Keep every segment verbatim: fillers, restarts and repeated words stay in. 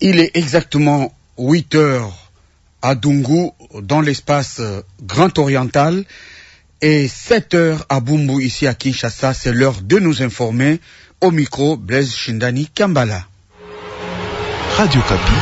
Il est exactement huit heures à Dungu, dans l'espace Grand Oriental, et sept heures à Bumbu, ici à Kinshasa. C'est l'heure de nous informer. Au micro, Blaise Shindani Kambala. Radio Kapi.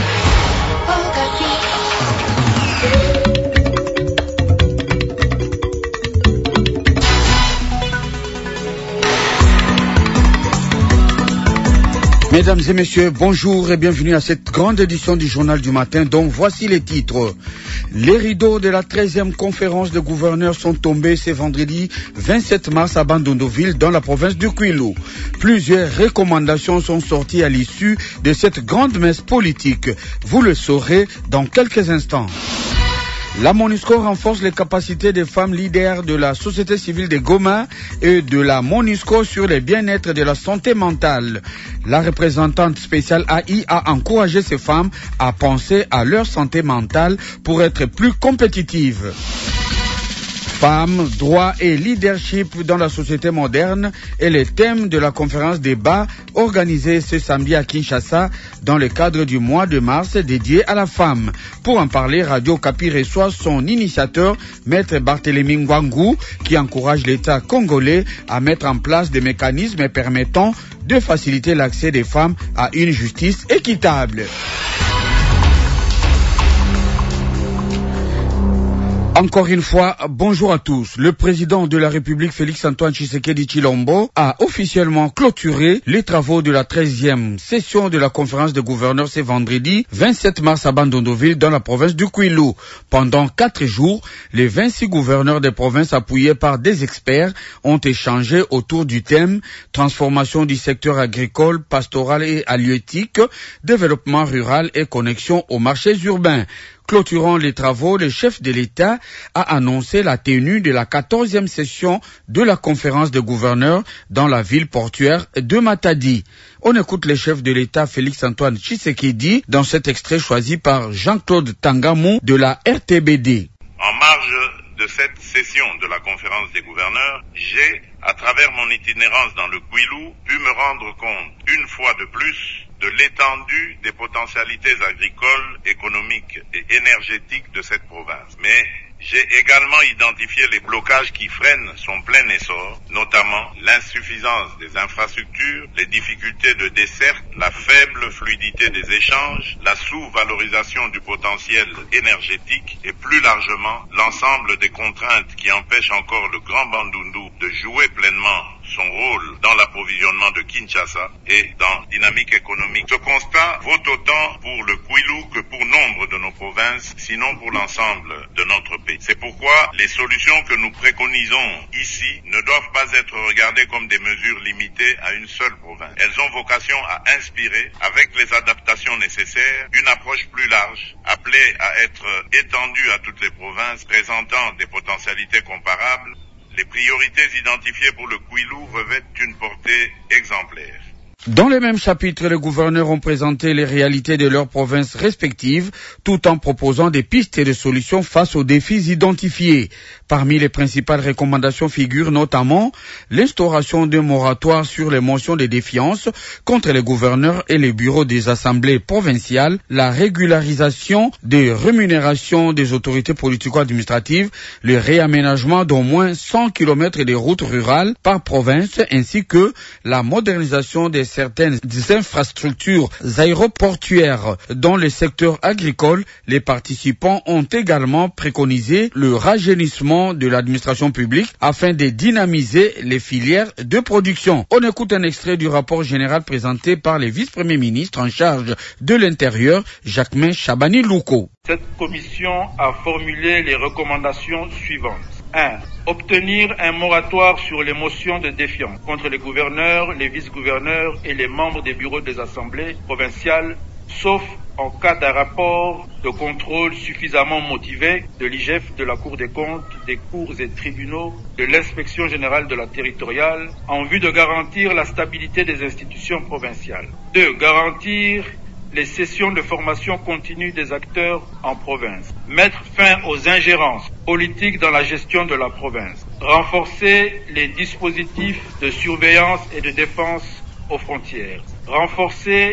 Mesdames et messieurs, bonjour et bienvenue à cette grande édition du journal du matin dont voici les titres. Les rideaux de la treizième conférence de gouverneurs sont tombés ce vendredi vingt-sept mars à Bandunduville dans la province du Kwilu. Plusieurs recommandations sont sorties à l'issue de cette grande messe politique. Vous le saurez dans quelques instants. La MONUSCO renforce les capacités des femmes leaders de la société civile de Goma et de la MONUSCO sur le bien-être de la santé mentale. La représentante spéciale A I a encouragé ces femmes à penser à leur santé mentale pour être plus compétitives. Femmes, droits et leadership dans la société moderne est le thème de la conférence débat organisée ce samedi à Kinshasa dans le cadre du mois de mars dédié à la femme. Pour en parler, Radio Kapi reçoit son initiateur, Maître Barthélémy Ngwangu, qui encourage l'État congolais à mettre en place des mécanismes permettant de faciliter l'accès des femmes à une justice équitable. Encore une fois, bonjour à tous. Le président de la République, Félix-Antoine Tshisekedi Tshilombo, a officiellement clôturé les travaux de la treizième session de la conférence des gouverneurs ce vendredi vingt-sept mars à Bandunduville dans la province du Kwilu. Pendant quatre jours, les vingt-six gouverneurs des provinces appuyés par des experts ont échangé autour du thème transformation du secteur agricole, pastoral et halieutique, développement rural et connexion aux marchés urbains. Clôturant les travaux, le chef de l'État a annoncé la tenue de la quatorzième session de la conférence des gouverneurs dans la ville portuaire de Matadi. On écoute le chef de l'État Félix-Antoine Tshisekedi dans cet extrait choisi par Jean-Claude Tangamou de la R T B D. En marge de cette session de la conférence des gouverneurs, j'ai, à travers mon itinérance dans le Kwilu, pu me rendre compte, une fois de plus, de l'étendue des potentialités agricoles, économiques et énergétiques de cette province. Mais j'ai également identifié les blocages qui freinent son plein essor, notamment l'insuffisance des infrastructures, les difficultés de desserte, la faible fluidité des échanges, la sous-valorisation du potentiel énergétique et plus largement l'ensemble des contraintes qui empêchent encore le Grand Bandundu de jouer pleinement son rôle dans l'approvisionnement de Kinshasa et dans la dynamique économique. Ce constat vaut autant pour le Kwilu que pour nombre de nos provinces, sinon pour l'ensemble de notre pays. C'est pourquoi les solutions que nous préconisons ici ne doivent pas être regardées comme des mesures limitées à une seule province. Elles ont vocation à inspirer, avec les adaptations nécessaires, une approche plus large, appelée à être étendue à toutes les provinces présentant des potentialités comparables. Les priorités identifiées pour le Kwilu revêtent une portée exemplaire. Dans le même chapitre, les gouverneurs ont présenté les réalités de leurs provinces respectives, tout en proposant des pistes et des solutions face aux défis identifiés. Parmi les principales recommandations figurent notamment l'instauration d'un moratoire sur les motions de défiance contre les gouverneurs et les bureaux des assemblées provinciales, la régularisation des rémunérations des autorités politico-administratives, le réaménagement d'au moins cent kilomètres de routes rurales par province, ainsi que la modernisation des certaines infrastructures aéroportuaires. Dans le secteur agricole, les participants ont également préconisé le rajeunissement de l'administration publique afin de dynamiser les filières de production. On écoute un extrait du rapport général présenté par le vice-premier ministre en charge de l'Intérieur, Jacquemain Chabani Louko. Cette commission a formulé les recommandations suivantes. un. Obtenir un moratoire sur les motions de défiance contre les gouverneurs, les vice-gouverneurs et les membres des bureaux des assemblées provinciales, sauf en cas d'un rapport de contrôle suffisamment motivé de l'I G F, de la Cour des comptes, des cours et tribunaux, de l'Inspection générale de la territoriale, en vue de garantir la stabilité des institutions provinciales. deux. Garantir les sessions de formation continue des acteurs en province, mettre fin aux ingérences politiques dans la gestion de la province, renforcer les dispositifs de surveillance et de défense aux frontières, renforcer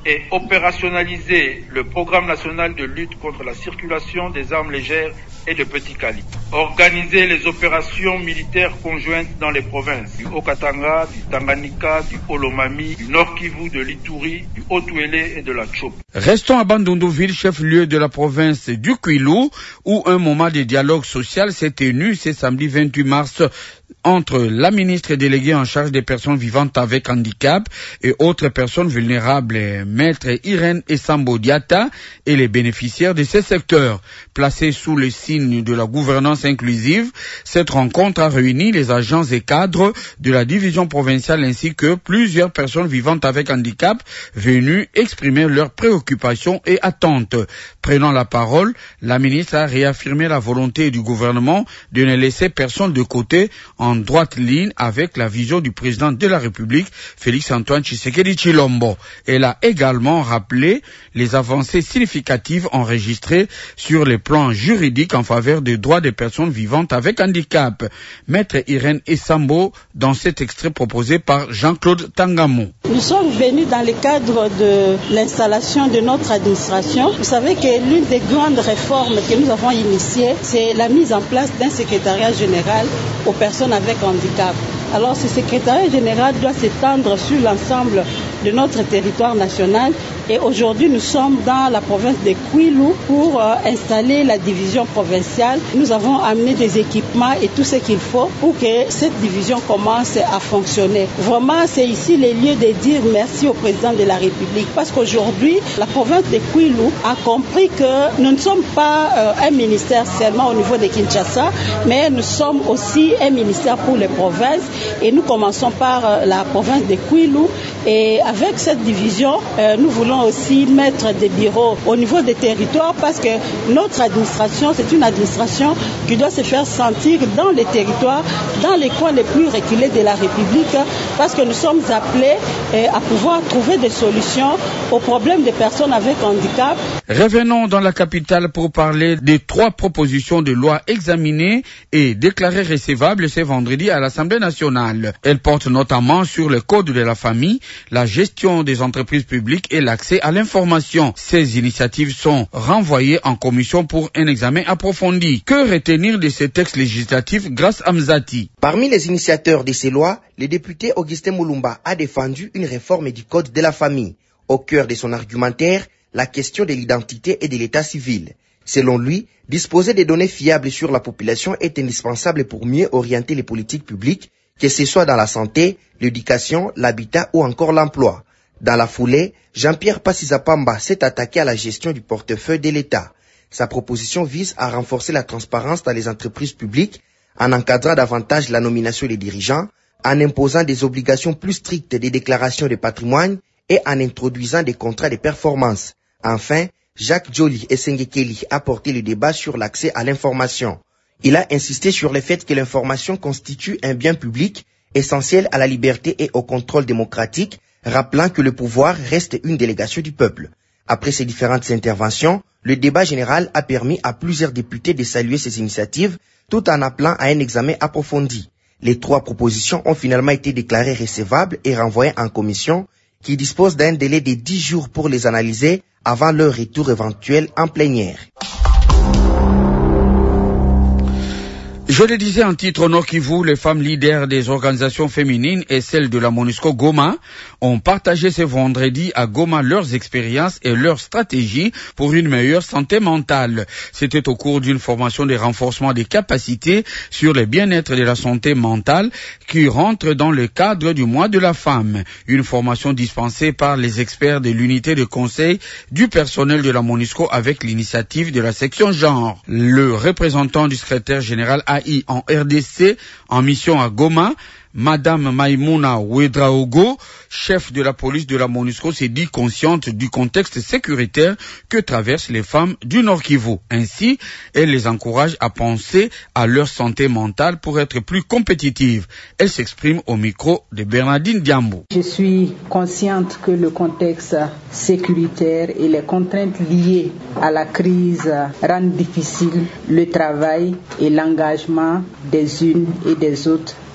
et opérationnaliser le programme national de lutte contre la circulation des armes légères et de petits calibres. Organiser les opérations militaires conjointes dans les provinces du Haut-Katanga, du Tanganyika, du Olomami, du Nord-Kivu, de l'Ituri, du Haut-Ouélé et de la Tchop. Restons à Bandundu-Ville, chef-lieu de la province du Kwilu, où un moment de dialogue social s'est tenu ce samedi vingt-huit mars entre la ministre déléguée en charge des personnes vivantes avec handicap et autres personnes vulnérables, maître Irène Essambo Diata, et les bénéficiaires de ces secteurs. Placés sous le signe de la gouvernance inclusive, cette rencontre a réuni les agents et cadres de la division provinciale ainsi que plusieurs personnes vivantes avec handicap venues exprimer leurs préoccupations et attentes. Prenant la parole, la ministre a réaffirmé la volonté du gouvernement de ne laisser personne de côté en droite ligne avec la vision du président de la République, Félix-Antoine Tshisekedi Tshilombo. Elle a également rappelé les avancées significatives enregistrées sur les plans juridiques en faveur des droits des personnes vivantes avec handicap. Maître Irène Essambo, dans cet extrait proposé par Jean-Claude Tangamou. Nous sommes venus dans le cadre de l'installation de notre administration. Vous savez que l'une des grandes réformes que nous avons initiées, c'est la mise en place d'un secrétariat général aux personnes avec handicap. Alors ce secrétariat général doit s'étendre sur l'ensemble de notre territoire national et aujourd'hui nous sommes dans la province de Kwilu pour euh, installer la division provinciale. Nous avons amené des équipements et tout ce qu'il faut pour que cette division commence à fonctionner. Vraiment c'est ici le lieu de dire merci au président de la République parce qu'aujourd'hui la province de Kwilu a compris que nous ne sommes pas euh, un ministère seulement au niveau de Kinshasa, mais nous sommes aussi un ministère pour les provinces. Et nous commençons par euh, la province de Kwilu et avec cette division, euh, nous voulons aussi mettre des bureaux au niveau des territoires parce que notre administration, c'est une administration qui doit se faire sentir dans les territoires, dans les coins les plus reculés de la République parce que nous sommes appelés euh, à pouvoir trouver des solutions aux problèmes des personnes avec handicap. Revenons dans la capitale pour parler des trois propositions de loi examinées et déclarées recevables ce vendredi à l'Assemblée nationale. Elles portent notamment sur le code de la famille, la gestion des entreprises publiques et l'accès à l'information. Ces initiatives sont renvoyées en commission pour un examen approfondi. Que retenir de ces textes législatifs grâce à Mzati? Parmi les initiateurs de ces lois, le député Augustin Mulumba a défendu une réforme du code de la famille. Au cœur de son argumentaire, la question de l'identité et de l'état civil. Selon lui, disposer des données fiables sur la population est indispensable pour mieux orienter les politiques publiques, que ce soit dans la santé, l'éducation, l'habitat ou encore l'emploi. Dans la foulée, Jean-Pierre Passizapamba s'est attaqué à la gestion du portefeuille de l'État. Sa proposition vise à renforcer la transparence dans les entreprises publiques, en encadrant davantage la nomination des dirigeants, en imposant des obligations plus strictes des déclarations de patrimoine et en introduisant des contrats de performance. Enfin, Jacques Joly et Sengekeli a porté le débat sur l'accès à l'information. Il a insisté sur le fait que l'information constitue un bien public essentiel à la liberté et au contrôle démocratique, rappelant que le pouvoir reste une délégation du peuple. Après ces différentes interventions, le débat général a permis à plusieurs députés de saluer ces initiatives tout en appelant à un examen approfondi. Les trois propositions ont finalement été déclarées recevables et renvoyées en commission qui dispose d'un délai de dix jours pour les analyser avant leur retour éventuel en plénière. Je le disais en titre au Nord Kivu, les femmes leaders des organisations féminines et celles de la MONUSCO Goma ont partagé ce vendredi à Goma leurs expériences et leurs stratégies pour une meilleure santé mentale. C'était au cours d'une formation de renforcement des capacités sur le bien-être de la santé mentale qui rentre dans le cadre du mois de la femme. Une formation dispensée par les experts de l'unité de conseil du personnel de la MONUSCO avec l'initiative de la section genre. Le représentant du secrétaire général A I en R D C en mission à Goma, Madame Maïmouna Ouedraogo, chef de la police de la MONUSCO, s'est dit consciente du contexte sécuritaire que traversent les femmes du Nord Kivu. Ainsi, elle les encourage à penser à leur santé mentale pour être plus compétitives. Elle s'exprime au micro de Bernardine Diambo. Je suis consciente que le contexte sécuritaire et les contraintes liées à la crise rendent difficile le travail et l'engagement des unes et des autres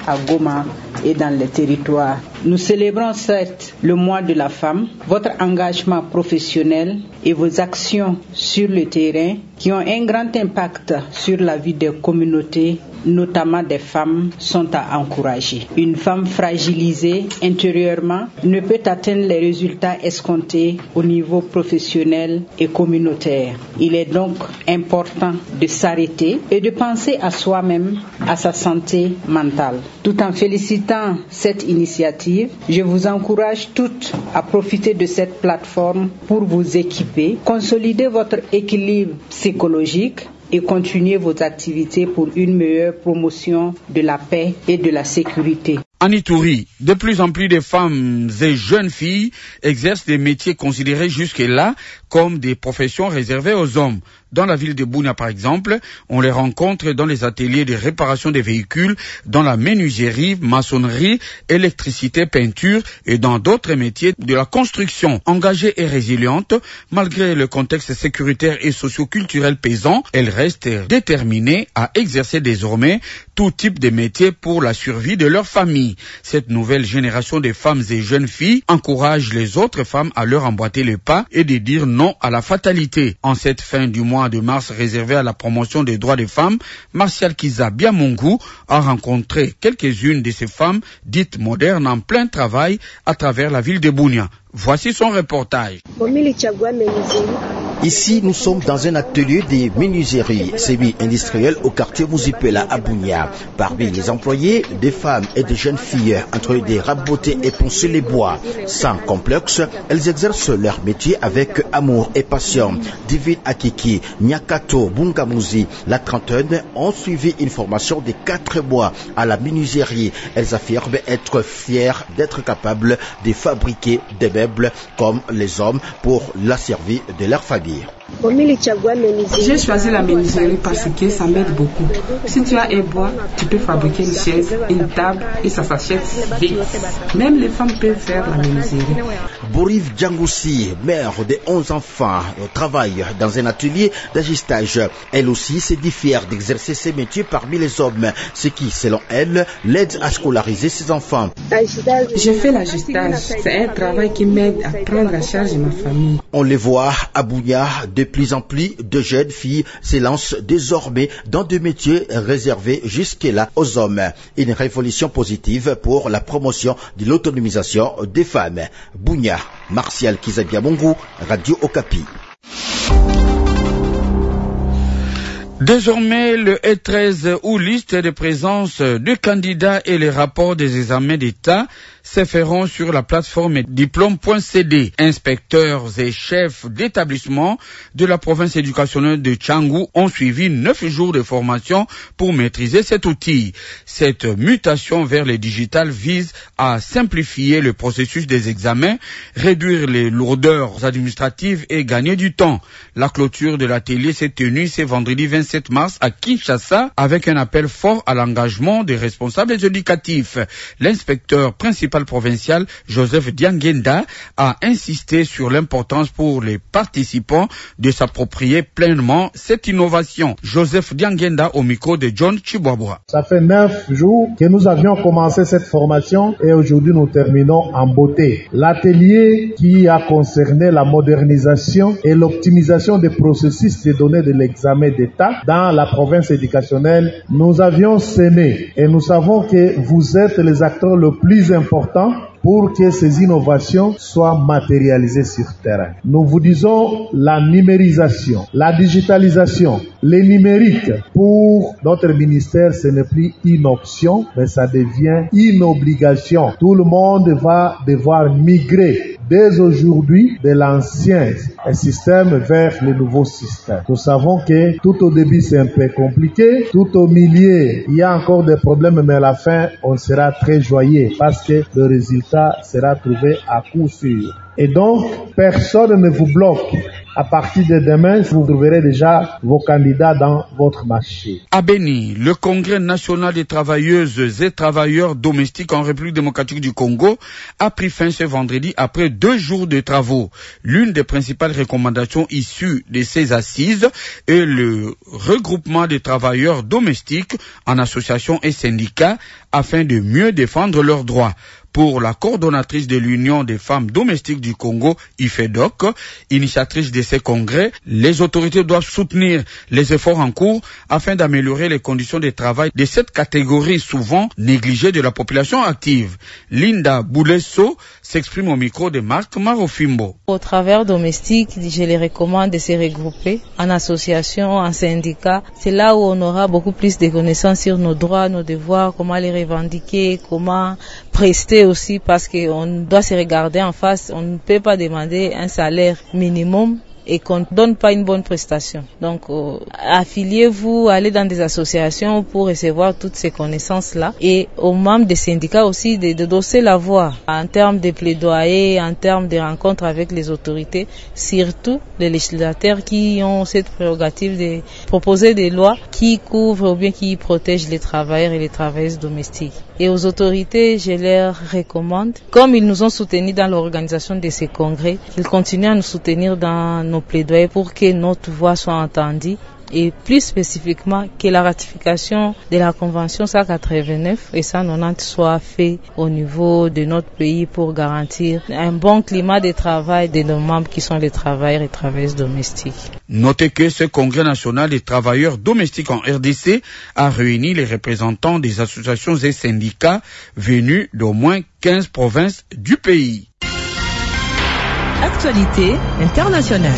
à Goma et dans les territoires. Nous célébrons certes le mois de la femme, votre engagement professionnel et vos actions sur le terrain qui ont un grand impact sur la vie des communautés, notamment des femmes, sont à encourager. Une femme fragilisée intérieurement ne peut atteindre les résultats escomptés au niveau professionnel et communautaire. Il est donc important de s'arrêter et de penser à soi-même, à sa santé mentale. Tout en félicitant cette initiative, je vous encourage toutes à profiter de cette plateforme pour vous équiper, consolider votre équilibre psychologique et continuer vos activités pour une meilleure promotion de la paix et de la sécurité. En Ituri, de plus en plus de femmes et jeunes filles exercent des métiers considérés jusque-là comme des professions réservées aux hommes. Dans la ville de Bunia, par exemple, on les rencontre dans les ateliers de réparation des véhicules, dans la menuiserie, maçonnerie, électricité, peinture et dans d'autres métiers de la construction. Engagées et résilientes, malgré le contexte sécuritaire et socio-culturel pesant, elles restent déterminées à exercer désormais tout type de métiers pour la survie de leur famille. Cette nouvelle génération de femmes et jeunes filles encourage les autres femmes à leur emboîter le pas et de dire non à la fatalité. En cette fin du mois de mars réservé à la promotion des droits des femmes, Martial Kiza Biamongu a rencontré quelques-unes de ces femmes dites modernes en plein travail à travers la ville de Bunia. Voici son reportage. Ici, nous sommes dans un atelier de menuiserie semi-industrielle au quartier Muzipela à Bunia. Parmi les employés, des femmes et des jeunes filles entre des raboter et poncer les bois. Sans complexe, elles exercent leur métier avec amour et passion. Divine Akiki, Nyakato, Bungamuzi, la trentaine ont suivi une formation de quatre mois à la menuiserie. Elles affirment être fières d'être capables de fabriquer des meubles comme les hommes pour la survie de leur famille. J'ai choisi la menuiserie parce que ça m'aide beaucoup. Si tu as un bois, tu peux fabriquer une chaise, une table et ça s'achète vite. Même les femmes peuvent faire la menuiserie. Bouriv Djangoussi, mère de onze enfants, travaille dans un atelier d'ajustage. Elle aussi s'est dit fière d'exercer ses métiers parmi les hommes, ce qui, selon elle, l'aide à scolariser ses enfants. Je fais l'ajustage. C'est un travail qui m'aide à prendre en charge ma famille. On les voit à Bunia, de plus en plus de jeunes filles se lancent désormais dans des métiers réservés jusque-là aux hommes. Une révolution positive pour la promotion de l'autonomisation des femmes. Bunia, Martial Kiza Biamongu, Radio Okapi. Désormais, le E treize ou liste de présence de candidats et les rapports des examens d'État se feront sur la plateforme diplôme point c d. Inspecteurs et chefs d'établissement de la province éducationnelle de Tchangou ont suivi neuf jours de formation pour maîtriser cet outil. Cette mutation vers le digital vise à simplifier le processus des examens, réduire les lourdeurs administratives et gagner du temps. La clôture de l'atelier s'est tenue ce vendredi vingt-sept mars à Kinshasa avec un appel fort à l'engagement des responsables éducatifs. L'inspecteur principal provincial Joseph Diangenda a insisté sur l'importance pour les participants de s'approprier pleinement cette innovation. Joseph Diangenda au micro de John Chibwabwa. Ça fait neuf jours que nous avions commencé cette formation et aujourd'hui nous terminons en beauté. L'atelier qui a concerné la modernisation et l'optimisation des processus de données de l'examen d'État dans la province éducationnelle, nous avions semé et nous savons que vous êtes les acteurs le plus importants pour que ces innovations soient matérialisées sur terrain. Nous vous disons la numérisation, la digitalisation, les numériques. Pour notre ministère, ce n'est plus une option, mais ça devient une obligation. Tout le monde va devoir migrer dès aujourd'hui de l'ancien système vers le nouveau système. Nous savons que tout au début c'est un peu compliqué, tout au milieu il y a encore des problèmes, mais à la fin on sera très joyeux parce que le résultat sera trouvé à coup sûr. Et donc personne ne vous bloque À partir de demain, vous trouverez déjà vos candidats dans votre marché. À Beni, le Congrès national des travailleuses et travailleurs domestiques en République démocratique du Congo a pris fin ce vendredi après deux jours de travaux. L'une des principales recommandations issues de ces assises est le regroupement des travailleurs domestiques en associations et syndicats afin de mieux défendre leurs droits. Pour la coordonnatrice de l'Union des femmes domestiques du Congo, I F E D O C, initiatrice de ces congrès, les autorités doivent soutenir les efforts en cours afin d'améliorer les conditions de travail de cette catégorie souvent négligée de la population active. Linda Boulesso s'exprime au micro de Marc Marofimbo. Au travers domestique, je les recommande de se regrouper en association, en syndicat. C'est là où on aura beaucoup plus de connaissances sur nos droits, nos devoirs, comment les revendiquer, comment prester aussi, parce qu'on doit se regarder en face. On ne peut pas demander un salaire minimum et qu'on ne donne pas une bonne prestation. Donc, euh, affiliez-vous, allez dans des associations pour recevoir toutes ces connaissances-là. Et aux membres des syndicats aussi de, de doser la voix en termes de plaidoyer, en termes de rencontres avec les autorités, surtout les législateurs qui ont cette prérogative de proposer des lois qui couvrent ou bien qui protègent les travailleurs et les travailleuses domestiques. Et aux autorités, je leur recommande, comme ils nous ont soutenus dans l'organisation de ces congrès, qu'ils continuent à nous soutenir dans nos plaidoyers pour que notre voix soit entendue et plus spécifiquement que la ratification de la Convention cent quatre-vingt-neuf et cent quatre-vingt-dix soit fait au niveau de notre pays pour garantir un bon climat de travail de nos membres qui sont les travailleurs et travailleuses domestiques. Notez que ce congrès national des travailleurs domestiques en R D C a réuni les représentants des associations et syndicats venus d'au moins quinze provinces du pays. Actualité internationale.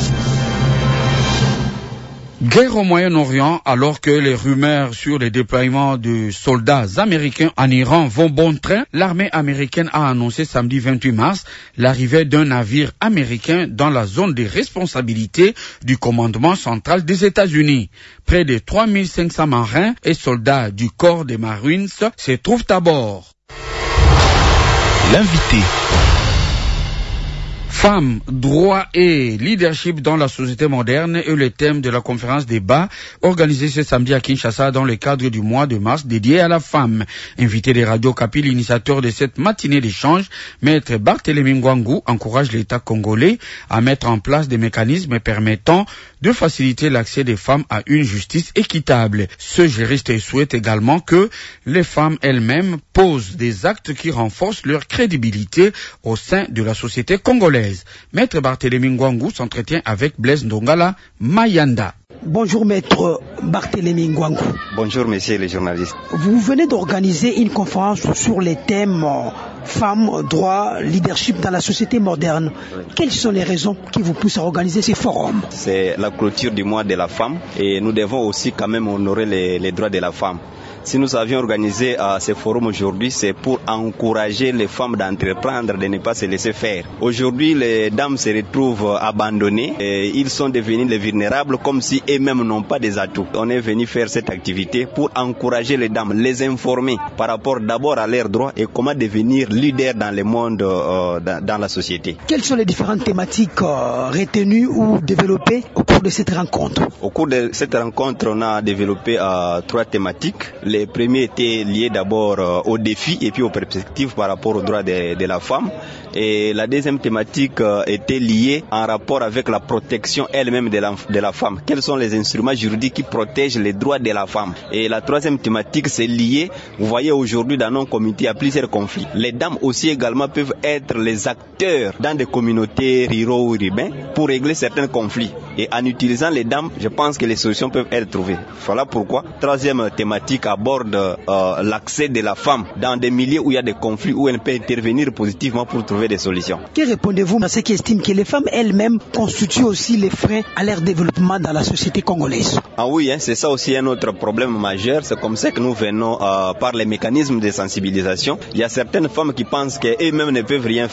Guerre au Moyen-Orient, alors que les rumeurs sur les déploiements de soldats américains en Iran vont bon train, l'armée américaine a annoncé samedi vingt-huit mars l'arrivée d'un navire américain dans la zone de responsabilité du commandement central des États-Unis. Près de trois mille cinq cents marins et soldats du corps des Marines se trouvent à bord. L'invité. Femmes, droits et leadership dans la société moderne est le thème de la conférence débat organisée ce samedi à Kinshasa dans le cadre du mois de mars dédié à la femme. Invité des radios Kapi, l'initiateur de cette matinée d'échange, Maître Barthélémy Ngwangu encourage l'État congolais à mettre en place des mécanismes permettant de faciliter l'accès des femmes à une justice équitable. Ce juriste souhaite également que les femmes elles-mêmes posent des actes qui renforcent leur crédibilité au sein de la société congolaise. Maître Barthélémy Ngwangu s'entretient avec Blaise Ndongala Mayanda. Bonjour Maître Barthélémy Ngwangu. Bonjour messieurs les journalistes. Vous venez d'organiser une conférence sur les thèmes femmes, droits, leadership dans la société moderne. Quelles sont les raisons qui vous poussent à organiser ces forums? C'est la clôture du mois de la femme et nous devons aussi quand même honorer les, les droits de la femme. Si nous avions organisé euh, ce forum aujourd'hui, c'est pour encourager les femmes d'entreprendre, de ne pas se laisser faire. Aujourd'hui, les dames se retrouvent abandonnées et ils sont devenus les vulnérables comme si eux-mêmes n'ont pas des atouts. On est venu faire cette activité pour encourager les dames, les informer par rapport d'abord à leurs droits et comment devenir leader dans le monde, euh, dans, dans la société. Quelles sont les différentes thématiques euh, retenues ou développées au cours de cette rencontre? Au cours de cette rencontre, on a développé euh, trois thématiques. Les premiers étaient liés d'abord euh, aux défis et puis aux perspectives par rapport aux droits de, de la femme. Et la deuxième thématique euh, était liée en rapport avec la protection elle-même de la, de la femme. Quels sont les instruments juridiques qui protègent les droits de la femme? Et la troisième thématique, c'est lié, vous voyez aujourd'hui dans nos communautés, il y a plusieurs conflits. Les dames aussi également peuvent être les acteurs dans des communautés ruraux ou urbains pour régler certains conflits. Et en utilisant les dames, je pense que les solutions peuvent être trouvées. Voilà pourquoi, troisième thématique aborde euh, l'accès de la femme dans des milieux où il y a des conflits, où elle peut intervenir positivement pour trouver des solutions. Que répondez-vous à ceux qui estiment que les femmes elles-mêmes constituent aussi les freins à leur développement dans la société congolaise? Ah oui, hein, c'est ça aussi un autre problème majeur. C'est comme ça que nous venons euh, par les mécanismes de sensibilisation. Il y a certaines femmes qui pensent qu'elles-mêmes ne peuvent rien faire.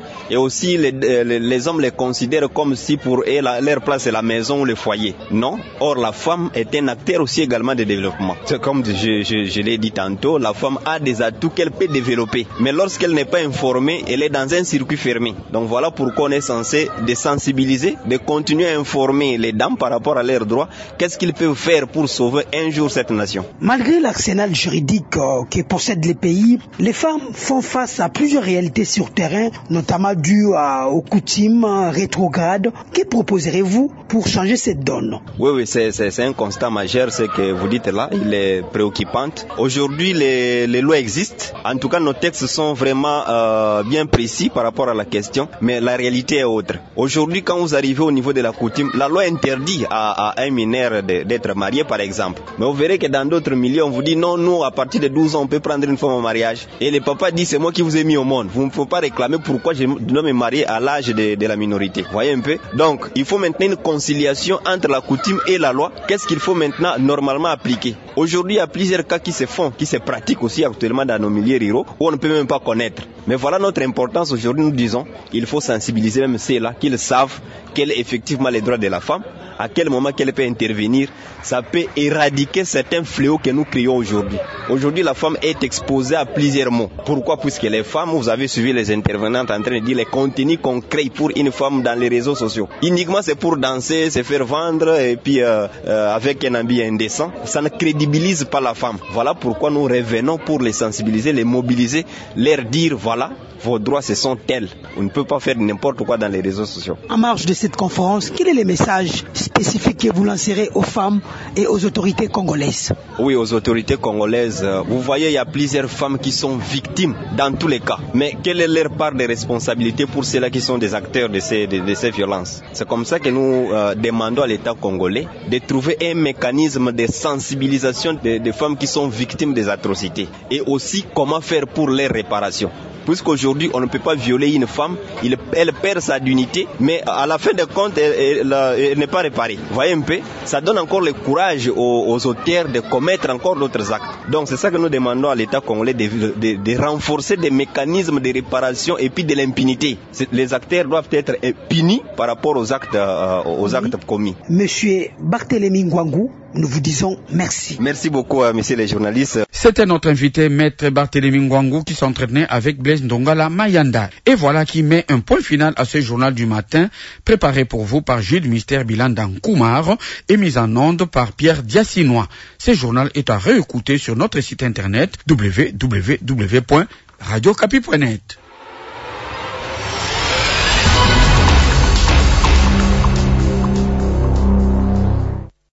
et aussi les, les, les hommes les considèrent comme si pour eux la, leur place c'est la maison ou le foyer. Non, or la femme est un acteur aussi également de développement. C'est comme je, je, je l'ai dit tantôt, la femme a des atouts qu'elle peut développer, mais lorsqu'elle n'est pas informée, elle est dans un circuit fermé. Donc voilà pourquoi on est censé de sensibiliser, de continuer à informer les dames par rapport à leurs droits, qu'est-ce qu'ils peuvent faire pour sauver un jour cette nation. Malgré l'arsenal juridique euh, que possèdent les pays, les femmes font face à plusieurs réalités sur terrain, notamment dues euh, aux coutumes euh, rétrogrades. Que proposerez-vous pour changer cette donne? Oui, oui, c'est, c'est, c'est un constat majeur, ce que vous dites là, il est préoccupant. Aujourd'hui, les, les lois existent. En tout cas, nos textes sont vraiment euh, bien précis par rapport à la question, mais la réalité est autre. Aujourd'hui, quand vous arrivez au niveau de la coutume, la loi interdit à, à un mineur de, d'être marié, par exemple. Mais vous verrez que dans d'autres milieux, on vous dit non, nous, à partir de douze ans, on peut prendre une femme en mariage. Et le papa dit, c'est moi qui vous ai mis au monde. Vous ne pouvez pas réclamer pourquoi je dois me marier à l'âge de, de la minorité. Vous voyez un peu? Donc, il faut maintenant une conciliation entre la coutume et la loi. Qu'est-ce qu'il faut maintenant normalement appliquer? Aujourd'hui, il y a plusieurs cas qui se font, qui se pratiquent aussi actuellement dans nos milieux ruraux, où on ne peut même pas connaître. Mais voilà notre importance aujourd'hui, nous disons, il faut sensibiliser même ceux-là, qu'ils savent quel est effectivement les droits de la femme, à quel moment qu'elle peut intervenir. Ça peut éradiquer certains fléaux que nous créons aujourd'hui. Aujourd'hui, la femme est exposée à plusieurs maux. Pourquoi? Puisque les femmes, vous avez suivi les intervenantes en train de dire les contenus qu'on crée pour une femme dans les réseaux sociaux. Uniquement c'est pour danser, se faire vendre et puis euh, euh, avec un habit indécent. Ça ne crédibilise pas la femme. Voilà pourquoi nous revenons pour les sensibiliser, les mobiliser, leur dire voilà, vos droits ce sont tels. On ne peut pas faire n'importe quoi dans les réseaux sociaux. En marge de cette conférence, quel est le message spécifique que vous lancerez aux femmes et aux autorités congolaises? Oui, aux autorités congolaises. Vous voyez, il y a plusieurs femmes qui sont victimes dans tous les cas. Mais quelle est leur part de responsabilité pour ceux-là qui sont des acteurs de ces, de, de ces violences? C'est comme ça que nous euh, demandons à l'État congolais de trouver un mécanisme de sensibilisation des de femmes qui sont victimes des atrocités. Et aussi comment faire pour leur réparation. Puisqu'aujourd'hui, on ne peut pas violer une femme, il, elle perd sa dignité, mais à la fin de compte, elle, elle, elle n'est pas réparée. Vous voyez un peu? Ça donne encore le courage aux, aux auteurs de commettre encore d'autres actes. Donc c'est ça que nous demandons à l'État congolais de, de, de renforcer des mécanismes de réparation et puis de l'impunité. Les acteurs doivent être punis par rapport aux actes, euh, aux actes commis. Monsieur Barthélémy Ngwangou, nous vous disons merci. Merci beaucoup, à messieurs les journalistes. C'était notre invité, maître Barthélémy Ngwangou, qui s'entretenait avec Blaise Ndongala Mayanda. Et voilà qui met un point final à ce journal du matin, préparé pour vous par Gilles Mystère Bilanda Nkoumar et mis en onde par Pierre Diassinois. Ce journal est à réécouter sur notre site internet w w w point radio capi point net.